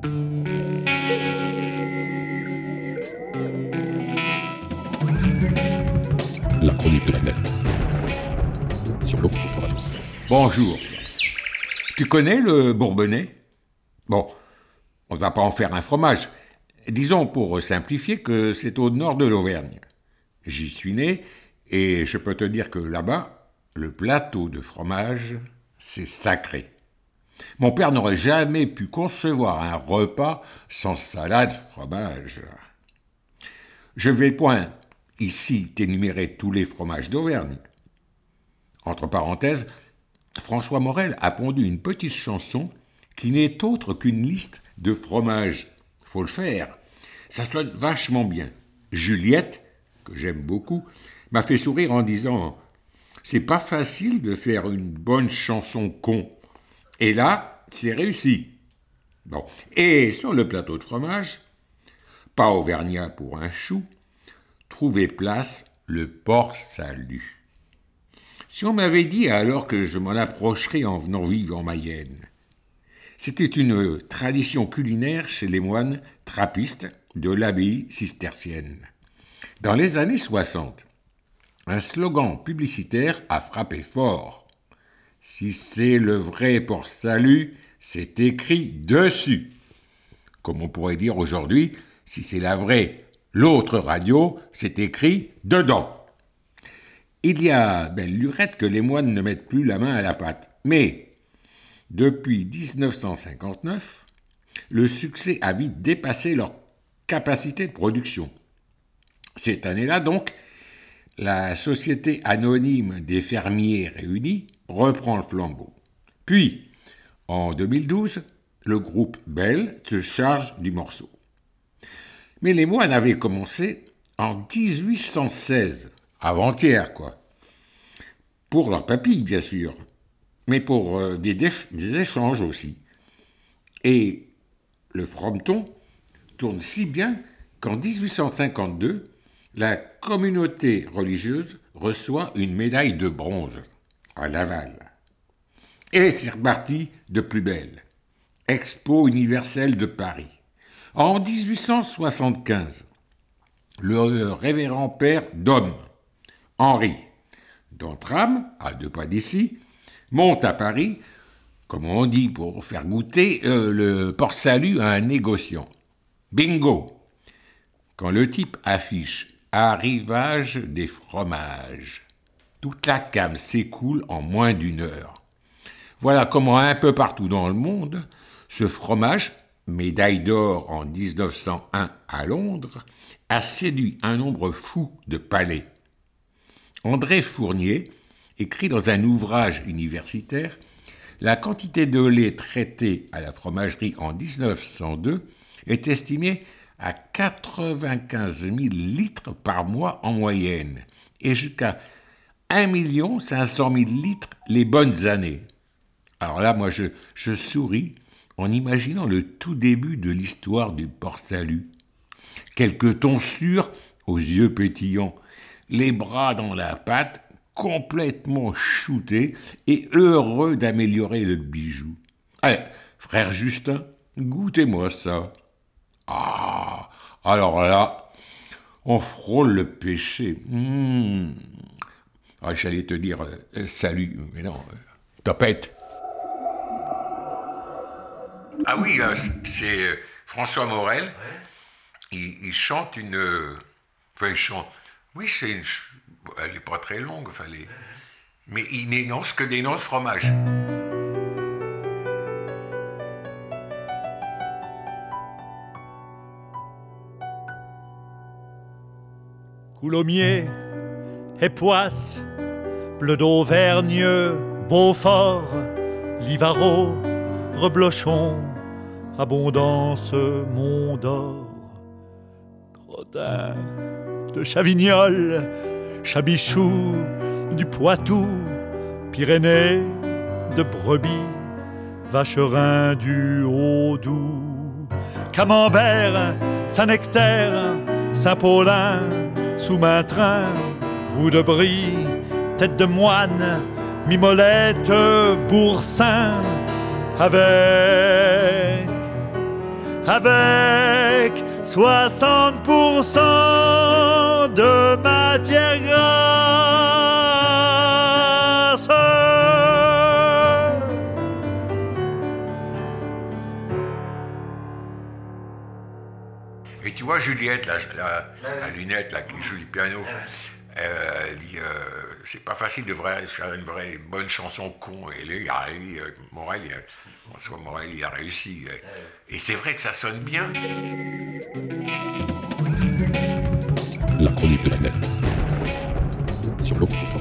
La chronique de la bête. Sur l'eau contre radio. Bonjour. Tu connais le Bourbonnais ? Bon, on ne va pas en faire un fromage. Disons, pour simplifier, que c'est au nord de l'Auvergne. J'y suis né, et je peux te dire que là-bas, le plateau de fromage, c'est sacré. Mon père n'aurait jamais pu concevoir un repas sans salade fromage. Je vais point ici t'énumérer tous les fromages d'Auvergne. Entre parenthèses, François Morel a pondu une petite chanson qui n'est autre qu'une liste de fromages. Faut le faire. Ça sonne vachement bien. Juliette, que j'aime beaucoup, m'a fait sourire en disant « C'est pas facile de faire une bonne chanson con. » Et là, c'est réussi. Bon. Et sur le plateau de fromage, pas auvergnat pour un chou, trouvait place le Port-Salut. Si on m'avait dit alors que je m'en approcherais en venant vivre en Mayenne, c'était une tradition culinaire chez les moines trappistes de l'abbaye cistercienne. Dans les années 60, un slogan publicitaire a frappé fort. « Si c'est le vrai Port-Salut, c'est écrit dessus ». Comme on pourrait dire aujourd'hui, si c'est la vraie, l'autre radio, c'est écrit dedans. Il y a belle lurette que les moines ne mettent plus la main à la pâte. Mais, depuis 1959, le succès a vite dépassé leur capacité de production. Cette année-là, donc, la Société anonyme des fermiers réunis reprend le flambeau. Puis, en 2012, le groupe Bell se charge du morceau. Mais les moines avaient commencé en 1816, avant-hier, quoi. Pour leur papille, bien sûr, mais pour des échanges aussi. Et le frometon tourne si bien qu'en 1852, la communauté religieuse reçoit une médaille de bronze à Laval. Et c'est reparti de plus belle. Expo universelle de Paris. En 1875, le révérend père d'Homme, Henri, d'Entram, à 2 pas d'ici, monte à Paris, comme on dit pour faire goûter le Port-Salut à un négociant. Bingo! Quand le type affiche « Arrivage des fromages », toute la came s'écoule en moins d'1 heure. Voilà comment un peu partout dans le monde, ce fromage, médaille d'or en 1901 à Londres, a séduit un nombre fou de palais. André Fournier écrit dans un ouvrage universitaire « La quantité de lait traité à la fromagerie en 1902 est estimée à 95 000 litres par mois en moyenne et jusqu'à 1 500 000 litres les bonnes années. » Alors là, moi, je souris en imaginant le tout début de l'histoire du Port-Salut. Quelques tonsures aux yeux pétillants, les bras dans la pâte, complètement shootés et heureux d'améliorer le bijou. Allez, frère Justin, goûtez-moi ça. Ah, alors là, on frôle le péché. Ah, j'allais te dire salut, mais non, topette. Ah oui, c'est François Morel. Ouais. Il chante une... Enfin, il chante... Oui, c'est une... Elle n'est pas très longue, fallait... Mais il n'énonce que des noms de fromage. Coulommiers, Époisses, Bleu d'Auvergne, Beaufort, Livarot, Reblochon, Abondance, Mont d'Or, Crottin de Chavignol, Chabichou, du Poitou, Pyrénées, de Brebis, Vacherin du Haut-Doubs, Camembert, Saint-Nectaire, Saint-Paulin, Sous-Maintrin, Roux de Brie, Tête de Moine, Mimolette, Boursin, avec avec 60% de matière grasse. Et tu vois Juliette, la lunette là, qui joue du piano, elle dit c'est pas facile de faire une vraie bonne chanson con. Et là, Morel, François Morel, il a réussi. Et c'est vrai que ça sonne bien. La chronique de la nette. Sur l'eau.